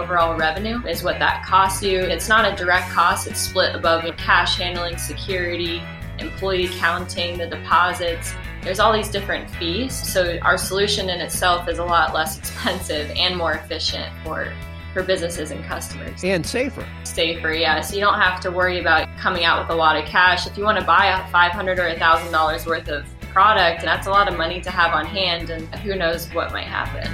overall revenue is what that costs you. It's not a direct cost. It's split above cash handling, security, employee counting, the deposits. There's all these different fees. So our solution in itself is a lot less expensive and more efficient for businesses and customers. And safer. Safer, yeah. So you don't have to worry about coming out with a lot of cash. If you want to buy a $500 or $1,000 worth of product, that's a lot of money to have on hand, and who knows what might happen.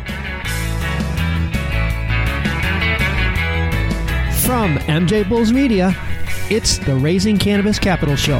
From MJ Bulls Media, it's the Raising Cannabis Capital Show.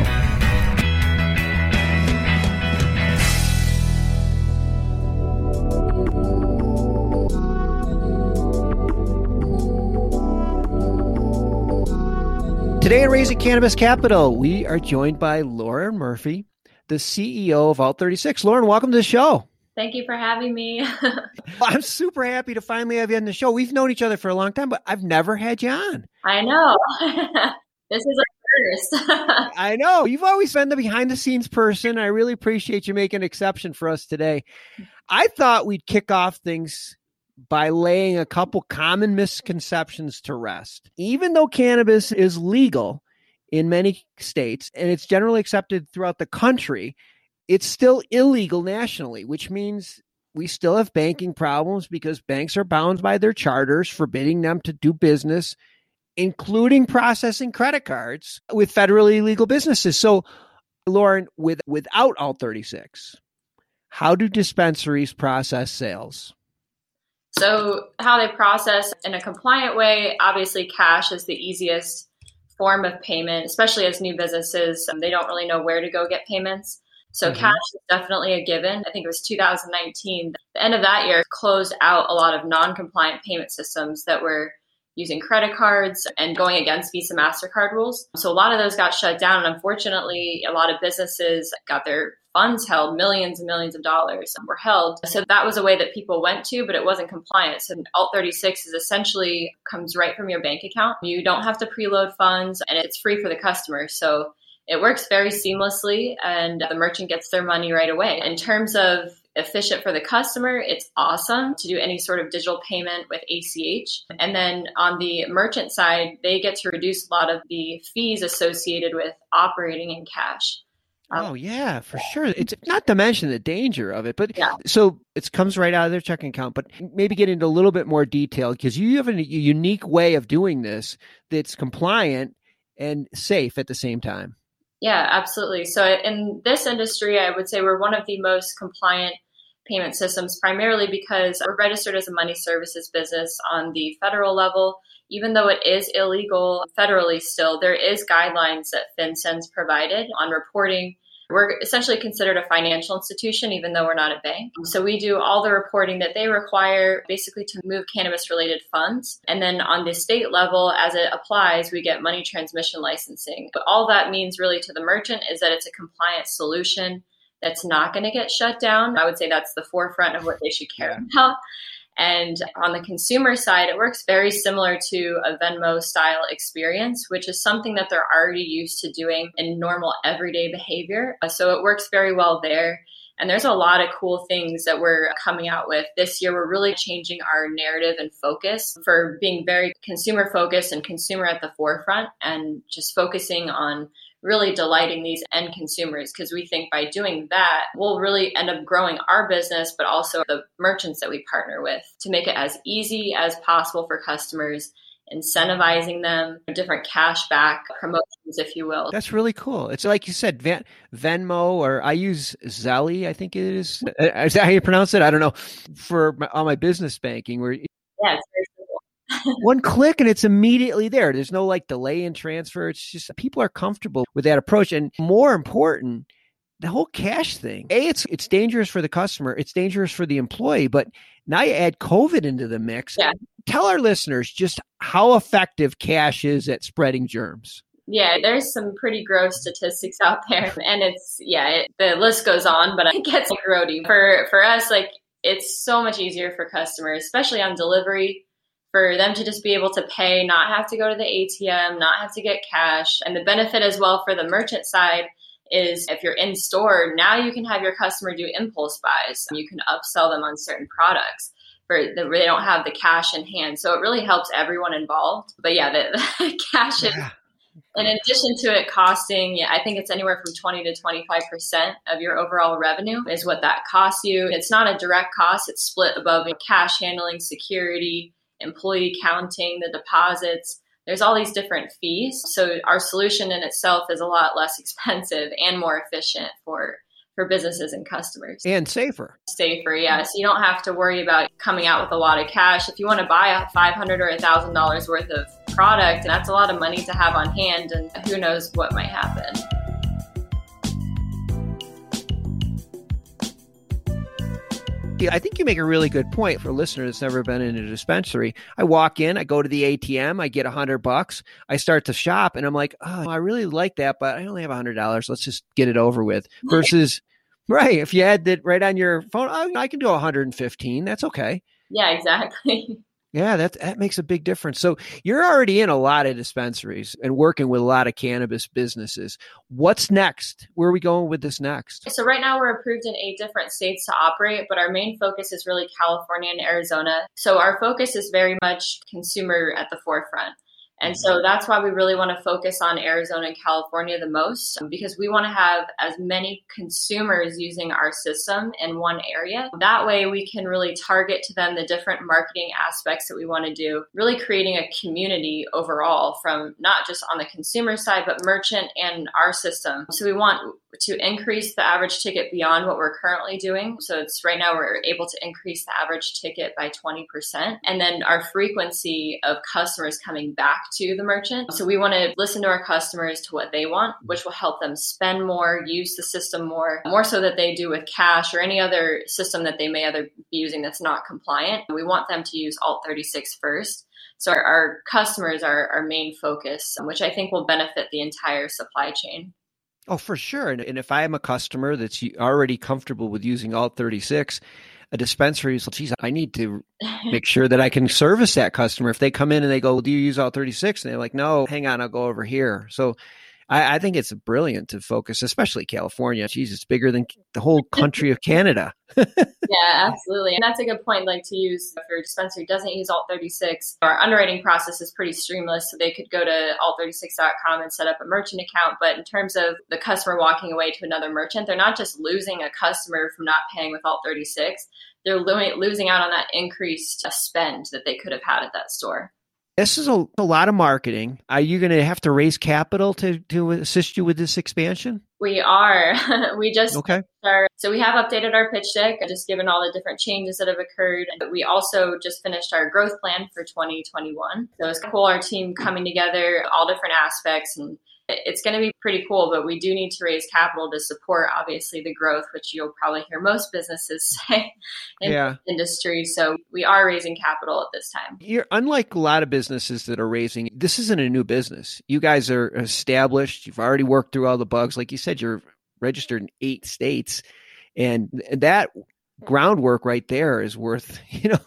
Today at Raising Cannabis Capital, we are joined by Lauren Murphy, the CEO of Alt36. Lauren, welcome to the show. Thank you for having me. I'm super happy to finally have you on the show. We've known each other for a long time, but I've never had you on. I know. This is a first. I know. You've always been the behind-the-scenes person. I really appreciate you making an exception for us today. I thought we'd kick off things by laying a couple common misconceptions to rest. Even though cannabis is legal in many states and it's generally accepted throughout the country, it's still illegal nationally, which means we still have banking problems because banks are bound by their charters, forbidding them to do business, including processing credit cards with federally legal businesses. So, Lauren, without Alt36, how do dispensaries process sales? So how they process in a compliant way, obviously cash is the easiest form of payment, especially as new businesses. They don't really know where to go get payments. So cash is definitely a given. I think it was 2019. The end of that year closed out a lot of non-compliant payment systems that were using credit cards and going against Visa MasterCard rules. So a lot of those got shut down. And unfortunately, a lot of businesses got their funds held, millions and millions of dollars were held. So that was a way that people went to, but it wasn't compliant. So Alt36 is essentially comes right from your bank account. You don't have to preload funds and it's free for the customer. So it works very seamlessly and the merchant gets their money right away. In terms of efficient for the customer, it's awesome to do any sort of digital payment with ACH. And then on the merchant side, they get to reduce a lot of the fees associated with operating in cash. Oh, yeah, for sure. It's not to mention the danger of it. But So it comes right out of their checking account. But maybe get into a little bit more detail because you have a unique way of doing this that's compliant and safe at the same time. Yeah, absolutely. So in this industry, I would say we're one of the most compliant payment systems, primarily because we're registered as a money services business on the federal level. Even though it is illegal federally still, there is guidelines that FinCEN's provided on reporting. We're essentially considered a financial institution, even though we're not a bank. So we do all the reporting that they require basically to move cannabis-related funds. And then on the state level, as it applies, we get money transmission licensing. But all that means really to the merchant is that it's a compliant solution that's not going to get shut down. I would say that's the forefront of what they should care about. And on the consumer side, it works very similar to a Venmo style experience, which is something that they're already used to doing in normal everyday behavior. So it works very well there. And there's a lot of cool things that we're coming out with. This year, we're really changing our narrative and focus for being very consumer focused and consumer at the forefront and just focusing on really delighting these end consumers, because we think by doing that, we'll really end up growing our business, but also the merchants that we partner with to make it as easy as possible for customers, incentivizing them, different cash back promotions, if you will. That's really cool. It's like you said, Venmo, or I use Zelle, I think it is. Is that how you pronounce it? I don't know. For all my business banking, where it's very simple. One click and it's immediately there. There's no like delay in transfer. It's just people are comfortable with that approach. And more important, the whole cash thing. It's dangerous for the customer. It's dangerous for the employee. But now you add COVID into the mix. Yeah. Tell our listeners just how effective cash is at spreading germs. Yeah, there's some pretty gross statistics out there. And the list goes on, but it gets grody. For us, it's so much easier for customers, especially on delivery, for them to just be able to pay, not have to go to the ATM, not have to get cash. And the benefit as well for the merchant side is if you're in store, now you can have your customer do impulse buys. You can upsell them on certain products. they don't have the cash in hand. So it really helps everyone involved. But yeah, the cash is, in addition to it costing, I think it's anywhere from 20 to 25% of your overall revenue is what that costs you. It's not a direct cost. It's split above cash handling, security, employee counting, the deposits. There's all these different fees. So our solution in itself is a lot less expensive and more efficient for businesses and customers. And safer. Safer, yeah. So you don't have to worry about coming out with a lot of cash. If you want to buy a $500 or $1,000 worth of product, that's a lot of money to have on hand, and who knows what might happen. I think you make a really good point for a listener that's never been in a dispensary. I walk in, I go to the ATM, I get $100. I start to shop and I'm like, oh, I really like that, but I only have $100. Let's just get it over with. Versus, right, if you had that right on your phone, I can do 115. That's okay. Yeah, exactly. Yeah, that makes a big difference. So you're already in a lot of dispensaries and working with a lot of cannabis businesses. What's next? Where are we going with this next? So right now we're approved in 8 different states to operate, but our main focus is really California and Arizona. So our focus is very much consumer at the forefront. And so that's why we really want to focus on Arizona and California the most, because we want to have as many consumers using our system in one area. That way we can really target to them the different marketing aspects that we want to do, really creating a community overall from not just on the consumer side, but merchant and our system. So we want to increase the average ticket beyond what we're currently doing. So it's right now we're able to increase the average ticket by 20%. And then our frequency of customers coming back to the merchant. So we want to listen to our customers to what they want, which will help them spend more, use the system more so that they do with cash or any other system that they may other be using that's not compliant. We want them to use Alt36 first. So our customers are our main focus, which I think will benefit the entire supply chain. Oh, for sure. And if I am a customer that's already comfortable with using Alt36, a dispensary is, geez, I need to make sure that I can service that customer. If they come in and they go, well, do you use Alt36? And they're like, no, hang on, I'll go over here. So I think it's brilliant to focus, especially California. Geez, it's bigger than the whole country of Canada. Yeah, absolutely. And that's a good point, like to use, if your dispensary doesn't use Alt36, our underwriting process is pretty streamless. So they could go to alt36.com and set up a merchant account. But in terms of the customer walking away to another merchant, they're not just losing a customer from not paying with Alt36. They're losing out on that increased spend that they could have had at that store. This is a lot of marketing. Are you going to have to raise capital to assist you with this expansion? We are. We just okay. So we have updated our pitch deck, just given all the different changes that have occurred. We also just finished our growth plan for 2021. So it's cool, our team coming together, all different aspects, and it's going to be pretty cool, but we do need to raise capital to support, obviously, the growth, which you'll probably hear most businesses say in the industry. So we are raising capital at this time. You're unlike a lot of businesses that are raising. This isn't a new business. You guys are established. You've already worked through all the bugs. Like you said, you're registered in 8 states. And that groundwork right there is worth,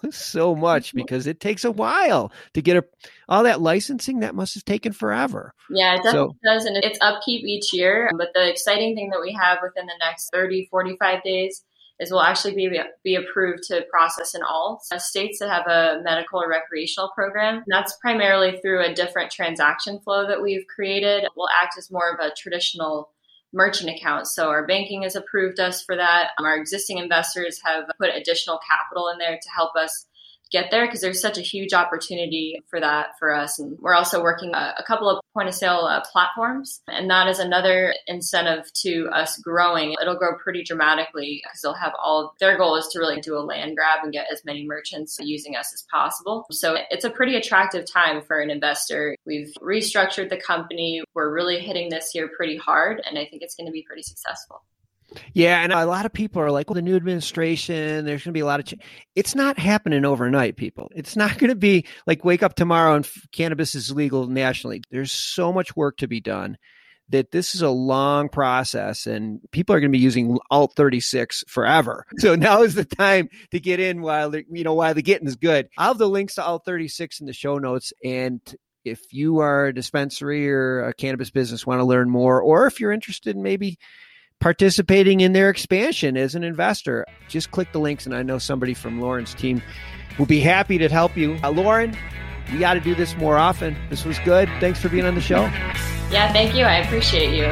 so much, because it takes a while to get all that licensing. That must have taken forever. Yeah, it definitely does. And it's upkeep each year. But the exciting thing that we have within the next 30, 45 days is we'll actually be approved to process in all states that have a medical or recreational program. And that's primarily through a different transaction flow that we've created. We'll act as more of a traditional merchant account. So our banking has approved us for that. Our existing investors have put additional capital in there to help us get there, because there's such a huge opportunity for that for us. And we're also working a couple of point of sale platforms, and that is another incentive to us growing. It'll grow pretty dramatically because they'll have their goal is to really do a land grab and get as many merchants using us as possible. So it's a pretty attractive time for an investor. We've restructured the company. We're really hitting this year pretty hard, and I think it's going to be pretty successful. Yeah, and a lot of people are like, well, the new administration, there's going to be a lot of change. It's not happening overnight, people. It's not going to be like wake up tomorrow and cannabis is legal nationally. There's so much work to be done that this is a long process, and people are going to be using Alt36 forever. So now is the time to get in while the getting is good. I'll have the links to Alt36 in the show notes, and if you are a dispensary or a cannabis business, want to learn more, or if you're interested in maybe participating in their expansion as an investor. Just click the links, and I know somebody from Lauren's team will be happy to help you. Lauren, we got to do this more often. This was good. Thanks for being on the show. Yeah, thank you. I appreciate you.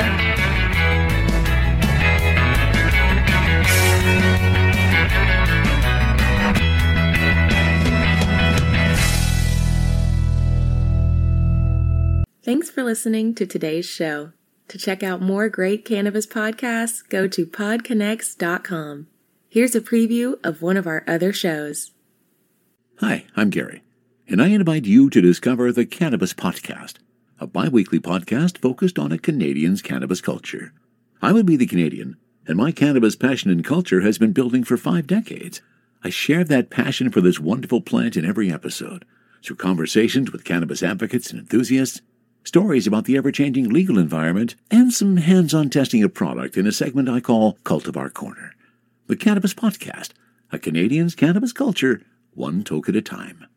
Thanks for listening to today's show. To check out more great cannabis podcasts, go to podconnects.com. Here's a preview of one of our other shows. Hi, I'm Gary, and I invite you to discover the Cannabis Podcast, a bi-weekly podcast focused on a Canadian's cannabis culture. I would be the Canadian, and my cannabis passion and culture has been building for 5 decades. I share that passion for this wonderful plant in every episode, through conversations with cannabis advocates and enthusiasts, stories about the ever-changing legal environment, and some hands-on testing of product in a segment I call Cultivar Corner. The Cannabis Podcast, a Canadian's cannabis culture, one toke at a time.